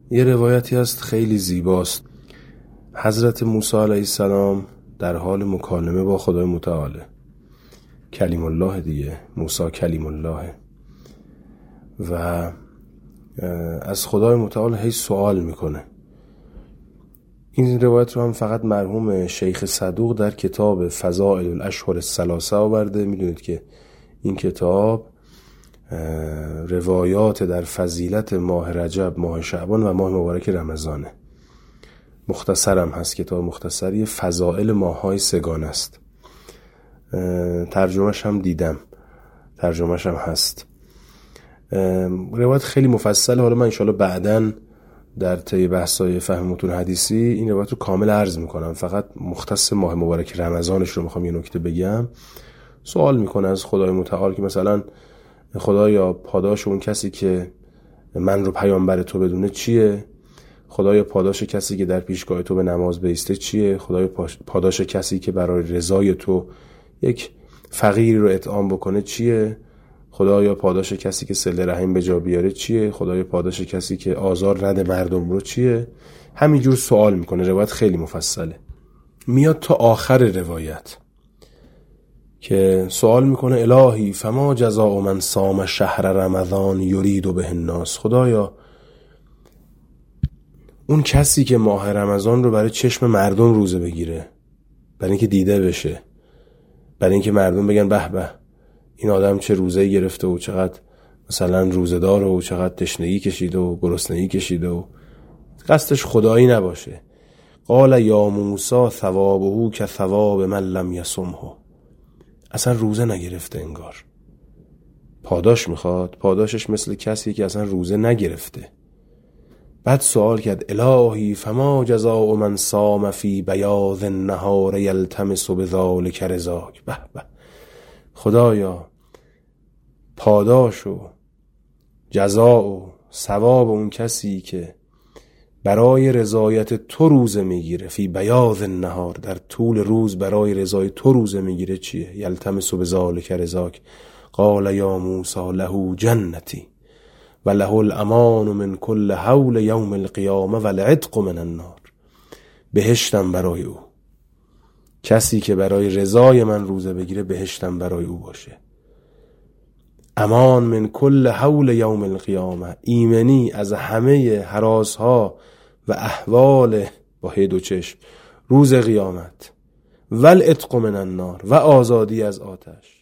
یه روایتی هست خیلی زیباست. حضرت موسی علیه السلام در حال مکالمه با خدای متعاله، کلیم الله دیگه، موسی کلیم الله، و از خدای متعال هی سوال میکنه. این روایت رو هم فقط مرحوم شیخ صدوق در کتاب فضائل الاشهر الثلاثه آورده. میدونید که این کتاب روایات در فضیلت ماه رجب، ماه شعبان و ماه مبارک رمضانه. مختصرم هست، کتاب مختصری فضائل ماه‌های سگانه است. ترجمهش هم دیدم، ترجمهش هم هست. روایت خیلی مفصله. حالا من انشالله بعداً در طی بحث‌های فهم متون حدیثی این روایت رو کامل عرض میکنم. فقط مختص ماه مبارک رمضانش رو میخوام یه نکته بگم. سوال میکنه از خدای متعال که مثلا خدایا پاداش اون کسی که من رو پیامبر تو بدونه چیه؟ خدایا پاداش کسی که در پیشگاه تو به نماز بایسته چیه؟ خدایا پاداش کسی که برای رضای تو یک فقیری رو اطعام بکنه چیه؟ خدایا پاداش کسی که صله رحم به جا بیاره چیه؟ خدایا پاداش کسی که آزار نده مردم رو چیه؟ همینجور سوال میکنه. روایت خیلی مفصله. میاد تا آخر روایت که سوال میکنه الهی فما جزاء من صام شهر رمضان یرید به الناس. خدایا اون کسی که ماه رمضان رو برای چشم مردم روزه بگیره، برای اینکه دیده بشه، برای اینکه مردم بگن به به این آدم چه روزه‌ای گرفته و چقدر مثلا روزه‌دار و چقدر تشنگی کشیده و گرسنگی کشیده و قصدش خدایی نباشه. قال یا موسی ثوابه که ثواب من لم یصمه. اصلا روزه نگرفته انگار. پاداش میخواد، پاداشش مثل کسی که اصلا روزه نگرفته. بعد سوال کرد الهی فما جزاء من صام فی بیاض النهار یلتمس بذلک رضاک. به به خدایا پاداش و جزا و ثواب اون کسی که برای رضایت تو روزه میگیره، فی بیاض النهار، در طول روز برای رضای تو روزه میگیره چیه؟ یلتمس بذلک رضاک. قال یا موسی له جنتی و له الامان من کل حول یوم القیامه و العتق من النار. بهشتم برای او، کسی که برای رضای من روزه بگیره بهشتم برای او باشه. امان من کل حول یوم القیامه، ایمنی از همه هراسها و احوال با هی دو چشم روز قیامت. و العتق من النار، و آزادی از آتش.